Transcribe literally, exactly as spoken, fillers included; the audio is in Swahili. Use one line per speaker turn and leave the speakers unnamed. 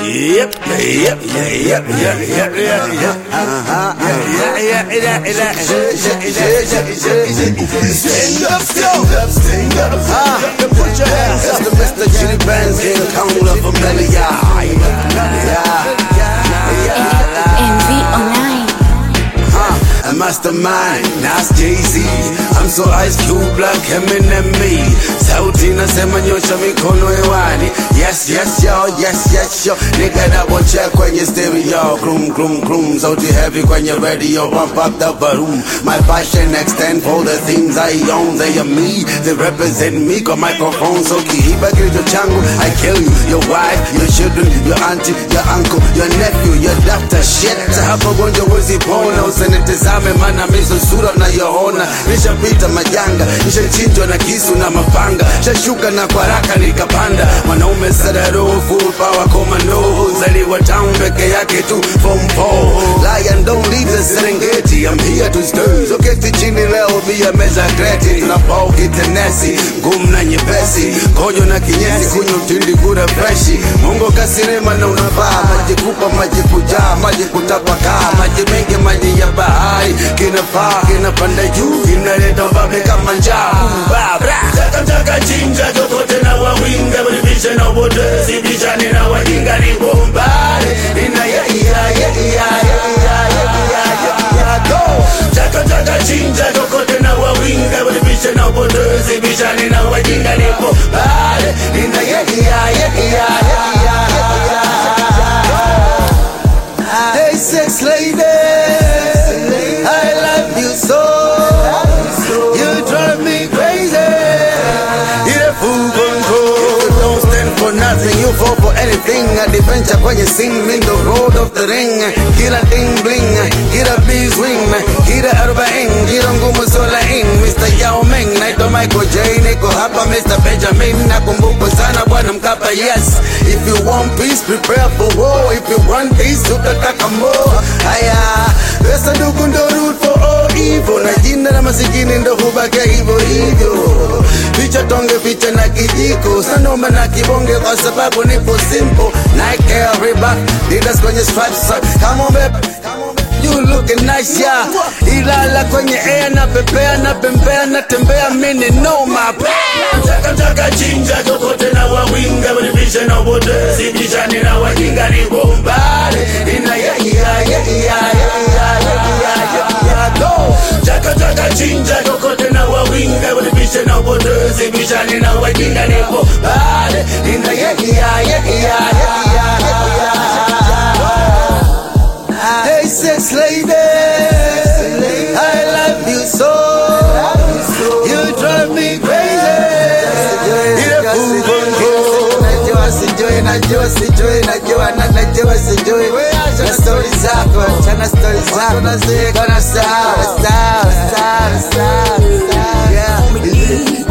Yep, yep, yep, yep, yep, yep, yep, yep. Uh-huh. Yeah, yeah, yeah, yeah, yeah. Stand up, stand up, stand up. Ah, put your hands up. That's the Mister Chili Benz, King Kong of Amelia.
M V online.
A mastermind, Nas Jay-Z. I'm so Ice Cube, Black Eminem me. Sauti nasema nyosha mikono hewani. Yes, yes, yo, yes, yes, yo. Nigga double check kwenye stereo. Krum, krum, krum. Sauti heavy kwenye radio. Pump up the volume. My passion extend for the things I own. They are me, they represent me. Kwa microphone, so kihiba kilicho changu. I kill you, your wife, your children, your auntie, your uncle, your nephew, your doctor. Shit, hapo gonjwa wezi pona. Usenitizame mana miso sura na yohona. Nishapita majanga, nishachinjwa na kisu na mapanga. Shashuka na kwa raka nikapanda. Wanaume sadaro, full power commando. Zaliwa town peke yake tu, form four. Lion don't leave the Serengeti, I'm here to stir. So keti chini leo via meza kreti. Tunapao kitenesi, ngumu na nyepesi. Kojo na kinyesi, kunyo mtindi kura freshi. Mungo kasirema na unavaa. Maji kupa, maji kujaa, maji kutapakaa. Maji mengi, maji ya bahari. Kinafaa, kinapanda juu, kinaleta babe kama njaa. Chaka chaka chinja, jokote na wawinga. Badivisha na wote, sibishani na wajinga ni bombare. Ina ya ya ya ya ya ya ya go. Chaka chaka chinja, jokote na wawinga. Badivisha na wote, sibishani na wajinga ni bombare. Ina ya ya ya ya ya ya. Hey sex lady, I love you so. You drive me crazy. You're full control. You don't stand for nothing, you fall for anything. Adventure kwenye scene, in the road of the ring. Kila ding bling, kila bees wing. Kila arobaini, kila ngumu sola in. Mister Yao Ming, naitwa Michael J. Niko hapa Mister Benjamin. Nakumbuka sana bwana Mkapa, yes. If you want peace, prepare for war. If you want peace, utataka more. Aya, pesa ndugu ndo root for all evil. Na jina na masikini ndo hubake hivyo hivyo. Picha tonge, picha na kijiko. Sanoma na kibonge kwa sababu nipo simple. Nike Air Reebok, Adidas kwenye stripes. Come on baby, you looking nice, yeah. Ilala kwenye air na pepea na pembea na tembea mini no my plan. Chaka chaka chinja, jokote na wawinga. Badivisha na wote, sibishani na wajinga ni bombare. Ina ya ya ya ya ya ya ya go. Chaka chaka chinja, jokote na wawinga. Badivisha na wote, sibishani na wajinga ni bombare. Ina ya ya ya ya ya ya. Hey sex lady, I love you so. You drive me crazy. You're full control. Najua sijui, najua sijui, najua na najua sijui. Na story zako, chana story zako. Kona sawa, sawa, sawa, sawa. Yeah.